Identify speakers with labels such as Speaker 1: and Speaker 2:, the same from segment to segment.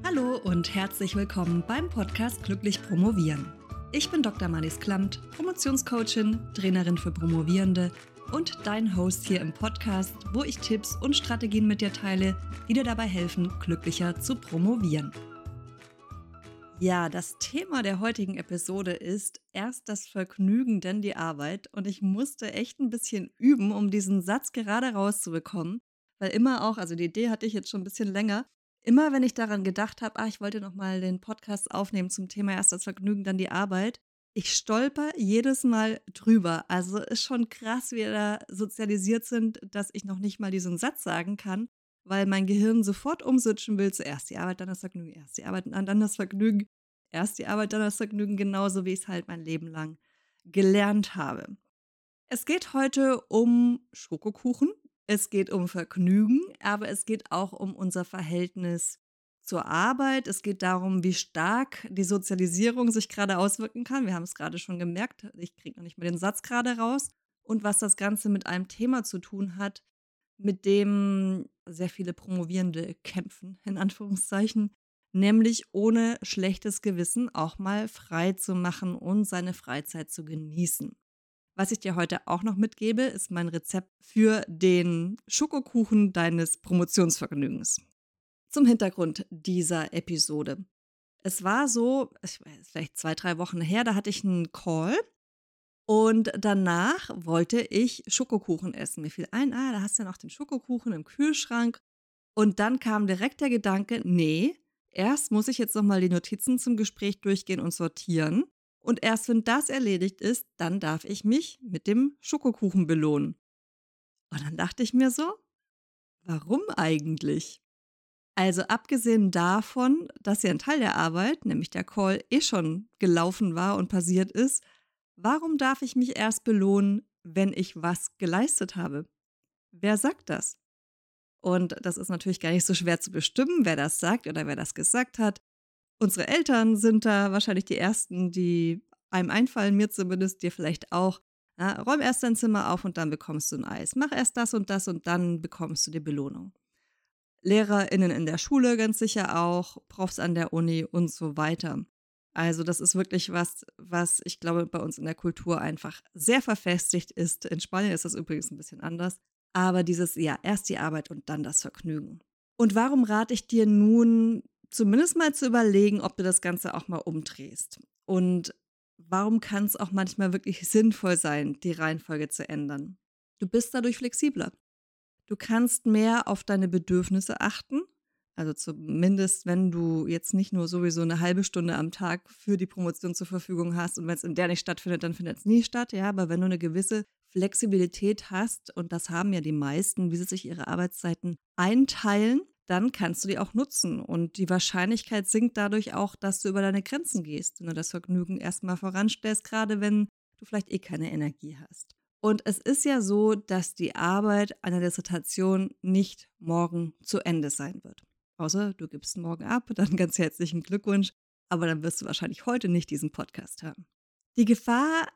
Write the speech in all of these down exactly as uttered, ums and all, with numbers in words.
Speaker 1: Hallo und herzlich willkommen beim Podcast Glücklich Promovieren. Ich bin Doktor Marlies Klamt, Promotionscoachin, Trainerin für Promovierende und dein Host hier im Podcast, wo ich Tipps und Strategien mit dir teile, die dir dabei helfen, glücklicher zu promovieren. Ja, das Thema der heutigen Episode ist erst das Vergnügen, dann die Arbeit. Und ich musste echt ein bisschen üben, um diesen Satz gerade rauszubekommen. Weil immer auch, also die Idee hatte ich jetzt schon ein bisschen länger, immer wenn ich daran gedacht habe, ah, ich wollte nochmal den Podcast aufnehmen zum Thema erst das Vergnügen, dann die Arbeit, ich stolper jedes Mal drüber. Also ist schon krass, wie wir da sozialisiert sind, dass ich noch nicht mal diesen Satz sagen kann, weil mein Gehirn sofort umswitchen will, zuerst die Arbeit, dann das Vergnügen, erst die Arbeit, dann das Vergnügen, erst die Arbeit, dann das Vergnügen, genauso wie ich es halt mein Leben lang gelernt habe. Es geht heute um Schokokuchen, es geht um Vergnügen, aber es geht auch um unser Verhältnis zur Arbeit. Es geht darum, wie stark die Sozialisierung sich gerade auswirken kann. Wir haben es gerade schon gemerkt, ich kriege noch nicht mehr den Satz gerade raus. Und was das Ganze mit einem Thema zu tun hat, mit dem sehr viele Promovierende kämpfen, in Anführungszeichen, nämlich ohne schlechtes Gewissen auch mal frei zu machen und seine Freizeit zu genießen. Was ich dir heute auch noch mitgebe, ist mein Rezept für den Schokokuchen deines Promotionsvergnügens. Zum Hintergrund dieser Episode. Es war so, es war vielleicht zwei, drei Wochen her, da hatte ich einen Call und danach wollte ich Schokokuchen essen. Mir fiel ein, ah, da hast du ja noch den Schokokuchen im Kühlschrank. Und dann kam direkt der Gedanke, nee, erst muss ich jetzt nochmal die Notizen zum Gespräch durchgehen und sortieren. Und erst wenn das erledigt ist, dann darf ich mich mit dem Schokokuchen belohnen. Und dann dachte ich mir so, warum eigentlich? Also abgesehen davon, dass ja ein Teil der Arbeit, nämlich der Call, eh schon gelaufen war und passiert ist, warum darf ich mich erst belohnen, wenn ich was geleistet habe? Wer sagt das? Und das ist natürlich gar nicht so schwer zu bestimmen, wer das sagt oder wer das gesagt hat. Unsere Eltern sind da wahrscheinlich die Ersten, die einem einfallen, mir zumindest, dir vielleicht auch. Ja, räum erst dein Zimmer auf und dann bekommst du ein Eis. Mach erst das und das und dann bekommst du die Belohnung. LehrerInnen in der Schule ganz sicher auch, Profs an der Uni und so weiter. Also das ist wirklich was, was ich glaube bei uns in der Kultur einfach sehr verfestigt ist. In Spanien ist das übrigens ein bisschen anders. Aber dieses, ja, erst die Arbeit und dann das Vergnügen. Und warum rate ich dir nun, zumindest mal zu überlegen, ob du das Ganze auch mal umdrehst? Und warum kann es auch manchmal wirklich sinnvoll sein, die Reihenfolge zu ändern? Du bist dadurch flexibler. Du kannst mehr auf deine Bedürfnisse achten. Also zumindest, wenn du jetzt nicht nur sowieso eine halbe Stunde am Tag für die Promotion zur Verfügung hast und wenn es in der nicht stattfindet, dann findet es nie statt. Ja, aber wenn du eine gewisse Flexibilität hast, und das haben ja die meisten, wie sie sich ihre Arbeitszeiten einteilen, dann kannst du die auch nutzen. Und die Wahrscheinlichkeit sinkt dadurch auch, dass du über deine Grenzen gehst, wenn du das Vergnügen erstmal voranstellst, gerade wenn du vielleicht eh keine Energie hast. Und es ist ja so, dass die Arbeit einer Dissertation nicht morgen zu Ende sein wird. Außer du gibst morgen ab, dann ganz herzlichen Glückwunsch, aber dann wirst du wahrscheinlich heute nicht diesen Podcast hören. Die Gefahr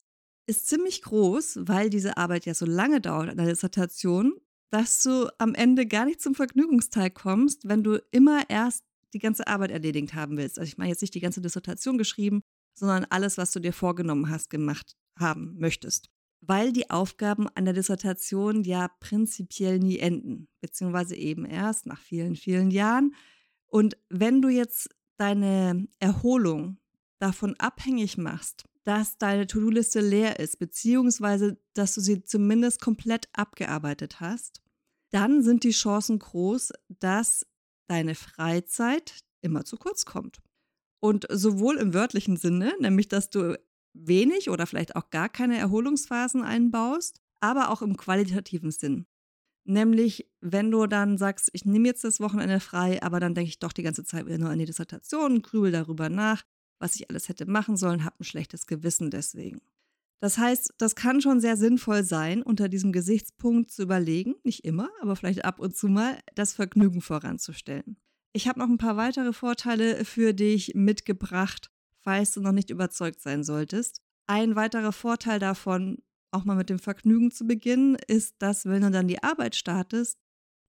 Speaker 1: ist ziemlich groß, weil diese Arbeit ja so lange dauert an der Dissertation, dass du am Ende gar nicht zum Vergnügungsteil kommst, wenn du immer erst die ganze Arbeit erledigt haben willst. Also ich meine jetzt nicht die ganze Dissertation geschrieben, sondern alles, was du dir vorgenommen hast, gemacht haben möchtest. Weil die Aufgaben an der Dissertation ja prinzipiell nie enden, beziehungsweise eben erst nach vielen, vielen Jahren. Und wenn du jetzt deine Erholung davon abhängig machst, dass deine To-Do-Liste leer ist, beziehungsweise dass du sie zumindest komplett abgearbeitet hast, dann sind die Chancen groß, dass deine Freizeit immer zu kurz kommt. Und sowohl im wörtlichen Sinne, nämlich dass du wenig oder vielleicht auch gar keine Erholungsphasen einbaust, aber auch im qualitativen Sinn. Nämlich, wenn du dann sagst, ich nehme jetzt das Wochenende frei, aber dann denke ich doch die ganze Zeit wieder nur an die Dissertation, grübel darüber nach, was ich alles hätte machen sollen, habe ein schlechtes Gewissen deswegen. Das heißt, das kann schon sehr sinnvoll sein, unter diesem Gesichtspunkt zu überlegen, nicht immer, aber vielleicht ab und zu mal, das Vergnügen voranzustellen. Ich habe noch ein paar weitere Vorteile für dich mitgebracht, falls du noch nicht überzeugt sein solltest. Ein weiterer Vorteil davon, auch mal mit dem Vergnügen zu beginnen, ist, dass wenn du dann die Arbeit startest,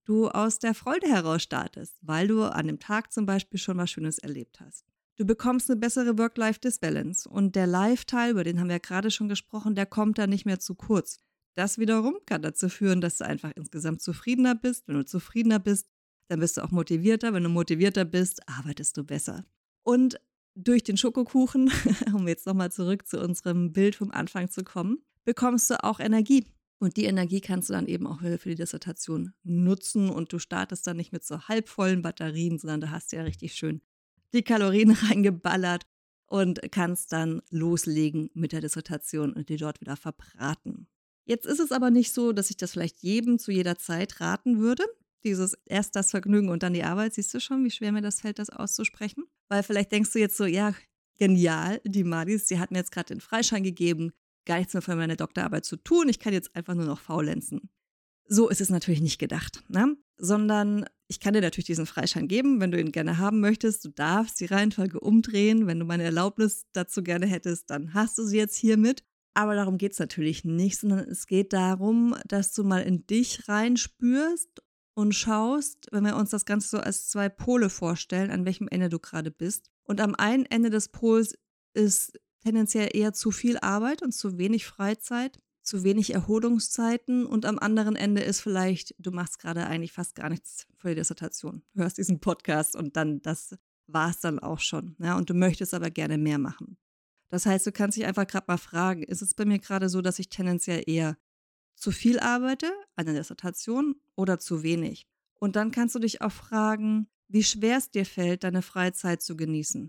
Speaker 1: du aus der Freude heraus startest, weil du an dem Tag zum Beispiel schon was Schönes erlebt hast. Du bekommst eine bessere Work-Life-Balance und der Life-Teil, über den haben wir ja gerade schon gesprochen, der kommt dann nicht mehr zu kurz. Das wiederum kann dazu führen, dass du einfach insgesamt zufriedener bist. Wenn du zufriedener bist, dann bist du auch motivierter. Wenn du motivierter bist, arbeitest du besser. Und durch den Schokokuchen, um jetzt nochmal zurück zu unserem Bild vom Anfang zu kommen, bekommst du auch Energie. Und die Energie kannst du dann eben auch für die Dissertation nutzen und du startest dann nicht mit so halbvollen Batterien, sondern du hast ja richtig schön die Kalorien reingeballert und kannst dann loslegen mit der Dissertation und die dort wieder verbraten. Jetzt ist es aber nicht so, dass ich das vielleicht jedem zu jeder Zeit raten würde. Dieses erst das Vergnügen und dann die Arbeit, siehst du schon, wie schwer mir das fällt, das auszusprechen? Weil vielleicht denkst du jetzt so, ja, genial, die Madis, die hat mir jetzt gerade den Freischein gegeben, gar nichts mehr für meine Doktorarbeit zu tun, ich kann jetzt einfach nur noch faulenzen. So ist es natürlich nicht gedacht, ne? Sondern ich kann dir natürlich diesen Freischein geben, wenn du ihn gerne haben möchtest. Du darfst die Reihenfolge umdrehen. Wenn du meine Erlaubnis dazu gerne hättest, dann hast du sie jetzt hiermit. Aber darum geht es natürlich nicht, sondern es geht darum, dass du mal in dich reinspürst und schaust, wenn wir uns das Ganze so als zwei Pole vorstellen, an welchem Ende du gerade bist. Und am einen Ende des Pols ist tendenziell eher zu viel Arbeit und zu wenig Freizeit, zu wenig Erholungszeiten und am anderen Ende ist vielleicht, du machst gerade eigentlich fast gar nichts für die Dissertation. Du hörst diesen Podcast und dann, das war es dann auch schon. Ja, und du möchtest aber gerne mehr machen. Das heißt, du kannst dich einfach gerade mal fragen, ist es bei mir gerade so, dass ich tendenziell eher zu viel arbeite an der Dissertation oder zu wenig? Und dann kannst du dich auch fragen, wie schwer es dir fällt, deine Freizeit zu genießen.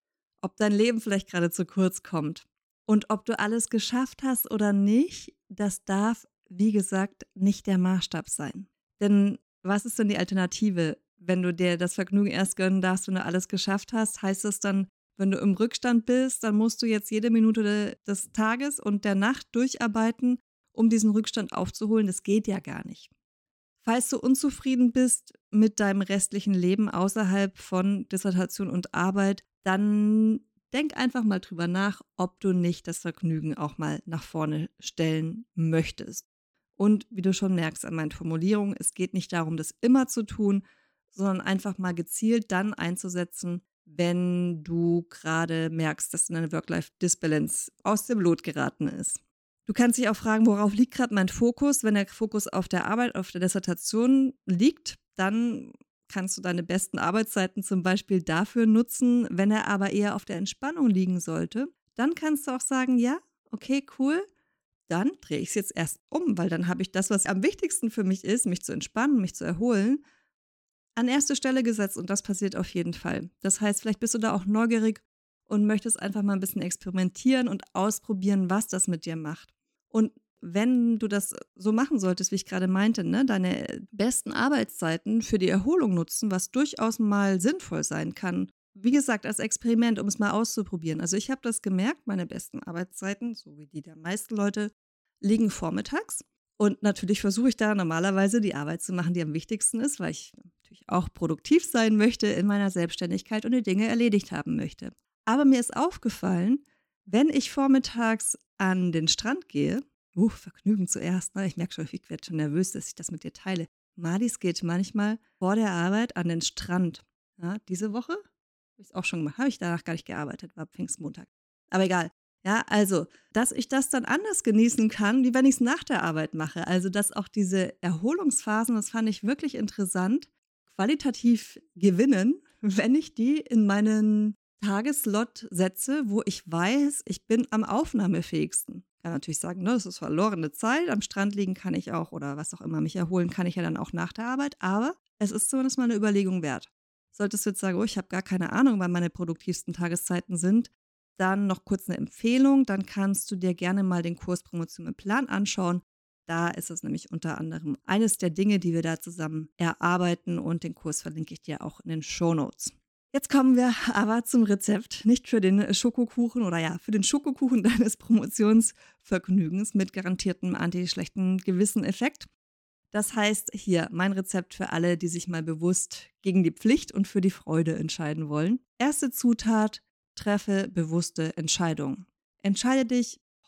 Speaker 1: Ob dein Leben vielleicht gerade zu kurz kommt. Und ob du alles geschafft hast oder nicht, das darf, wie gesagt, nicht der Maßstab sein. Denn was ist denn die Alternative? Wenn du dir das Vergnügen erst gönnen darfst, wenn du alles geschafft hast, heißt das dann, wenn du im Rückstand bist, dann musst du jetzt jede Minute des Tages und der Nacht durcharbeiten, um diesen Rückstand aufzuholen. Das geht ja gar nicht. Falls du unzufrieden bist mit deinem restlichen Leben außerhalb von Dissertation und Arbeit, dann denk einfach mal drüber nach, ob du nicht das Vergnügen auch mal nach vorne stellen möchtest. Und wie du schon merkst an meinen Formulierungen, es geht nicht darum, das immer zu tun, sondern einfach mal gezielt dann einzusetzen, wenn du gerade merkst, dass deine Work-Life-Disbalance aus dem Lot geraten ist. Du kannst dich auch fragen, worauf liegt gerade mein Fokus? Wenn der Fokus auf der Arbeit, auf der Dissertation liegt, dann kannst du deine besten Arbeitszeiten zum Beispiel dafür nutzen. Wenn er aber eher auf der Entspannung liegen sollte, dann kannst du auch sagen, ja, okay, cool, dann drehe ich es jetzt erst um, weil dann habe ich das, was am wichtigsten für mich ist, mich zu entspannen, mich zu erholen, an erste Stelle gesetzt und das passiert auf jeden Fall. Das heißt, vielleicht bist du da auch neugierig und möchtest einfach mal ein bisschen experimentieren und ausprobieren, was das mit dir macht. Und wenn du das so machen solltest, wie ich gerade meinte, ne, deine besten Arbeitszeiten für die Erholung nutzen, was durchaus mal sinnvoll sein kann. Wie gesagt, als Experiment, um es mal auszuprobieren. Also ich habe das gemerkt, meine besten Arbeitszeiten, so wie die der meisten Leute, liegen vormittags. Und natürlich versuche ich da normalerweise die Arbeit zu machen, die am wichtigsten ist, weil ich natürlich auch produktiv sein möchte in meiner Selbstständigkeit und die Dinge erledigt haben möchte. Aber mir ist aufgefallen, wenn ich vormittags an den Strand gehe, uh, Vergnügen zuerst, ne? Ich merke schon, ich werde schon nervös, dass ich das mit dir teile. Madis geht manchmal vor der Arbeit an den Strand. Ja, diese Woche habe ich es auch schon gemacht, habe ich danach gar nicht gearbeitet, war Pfingstmontag. Aber egal. Ja, also, dass ich das dann anders genießen kann, wie wenn ich es nach der Arbeit mache. Also, dass auch diese Erholungsphasen, das fand ich wirklich interessant, qualitativ gewinnen, wenn ich die in meinen Tageslot setze, wo ich weiß, ich bin am aufnahmefähigsten. Ich kann natürlich sagen, ne, das ist verlorene Zeit, am Strand liegen kann ich auch oder was auch immer, mich erholen kann ich ja dann auch nach der Arbeit, aber es ist zumindest mal eine Überlegung wert. Solltest du jetzt sagen, oh, ich habe gar keine Ahnung, wann meine produktivsten Tageszeiten sind, dann noch kurz eine Empfehlung, dann kannst du dir gerne mal den Kurs Promotion im Plan anschauen. Da ist es nämlich unter anderem eines der Dinge, die wir da zusammen erarbeiten und den Kurs verlinke ich dir auch in den Shownotes. Jetzt kommen wir aber zum Rezept, nicht für den Schokokuchen oder ja, für den Schokokuchen deines Promotionsvergnügens mit garantiertem anti-schlechten Gewissen-Effekt. Das heißt, hier mein Rezept für alle, die sich mal bewusst gegen die Pflicht und für die Freude entscheiden wollen. Erste Zutat, treffe bewusste Entscheidungen. Entscheide dich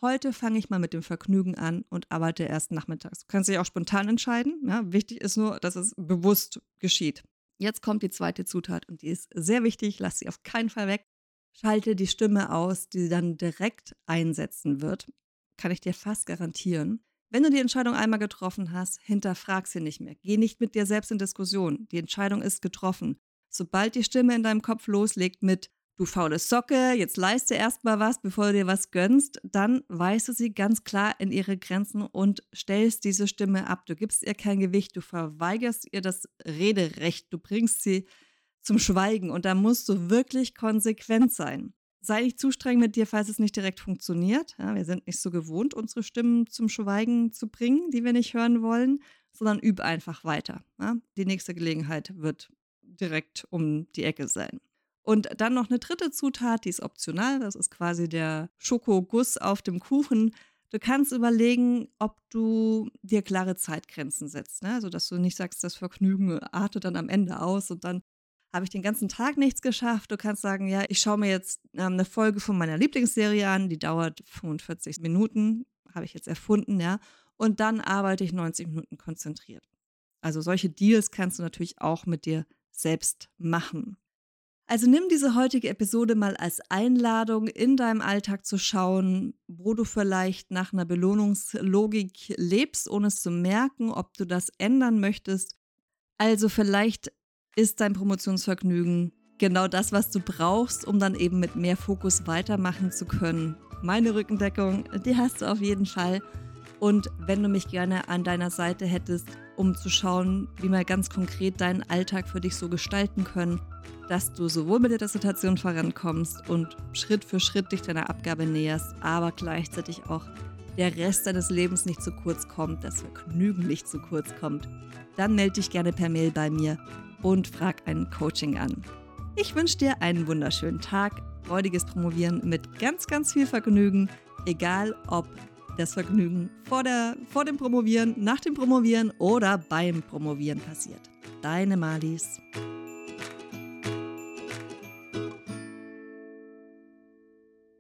Speaker 1: heute fange ich mal mit dem Vergnügen an und arbeite erst nachmittags. Du kannst dich auch spontan entscheiden. Ja? Wichtig ist nur, dass es bewusst geschieht. Jetzt kommt die zweite Zutat und die ist sehr wichtig. Lass sie auf keinen Fall weg. Schalte die Stimme aus, die dann direkt einsetzen wird. Kann ich dir fast garantieren. Wenn du die Entscheidung einmal getroffen hast, hinterfrag sie nicht mehr. Geh nicht mit dir selbst in Diskussion. Die Entscheidung ist getroffen. Sobald die Stimme in deinem Kopf loslegt mit du faule Socke, jetzt leiste erst mal was, bevor du dir was gönnst, dann weist du sie ganz klar in ihre Grenzen und stellst diese Stimme ab. Du gibst ihr kein Gewicht, du verweigerst ihr das Rederecht, du bringst sie zum Schweigen und da musst du wirklich konsequent sein. Sei nicht zu streng mit dir, falls es nicht direkt funktioniert. Ja, wir sind nicht so gewohnt, unsere Stimmen zum Schweigen zu bringen, die wir nicht hören wollen, sondern üb einfach weiter. Ja, die nächste Gelegenheit wird direkt um die Ecke sein. Und dann noch eine dritte Zutat, die ist optional, das ist quasi der Schokoguss auf dem Kuchen. Du kannst überlegen, ob du dir klare Zeitgrenzen setzt, ne? Also, dass du nicht sagst, das Vergnügen artet dann am Ende aus und dann habe ich den ganzen Tag nichts geschafft. Du kannst sagen, ja, ich schaue mir jetzt ähm, eine Folge von meiner Lieblingsserie an, die dauert fünfundvierzig Minuten, habe ich jetzt erfunden, ja. Und dann arbeite ich neunzig Minuten konzentriert. Also solche Deals kannst du natürlich auch mit dir selbst machen. Also nimm diese heutige Episode mal als Einladung, in deinem Alltag zu schauen, wo du vielleicht nach einer Belohnungslogik lebst, ohne es zu merken, ob du das ändern möchtest. Also vielleicht ist dein Promotionsvergnügen genau das, was du brauchst, um dann eben mit mehr Fokus weitermachen zu können. Meine Rückendeckung, die hast du auf jeden Fall. Und wenn du mich gerne an deiner Seite hättest, um zu schauen, wie wir ganz konkret deinen Alltag für dich so gestalten können, dass du sowohl mit der Dissertation vorankommst und Schritt für Schritt dich deiner Abgabe näherst, aber gleichzeitig auch der Rest deines Lebens nicht zu kurz kommt, das Vergnügen nicht zu kurz kommt, dann melde dich gerne per Mail bei mir und frag ein Coaching an. Ich wünsche dir einen wunderschönen Tag, freudiges Promovieren mit ganz, ganz viel Vergnügen, egal ob das Vergnügen vor, der, vor dem Promovieren, nach dem Promovieren oder beim Promovieren passiert. Deine Marlies.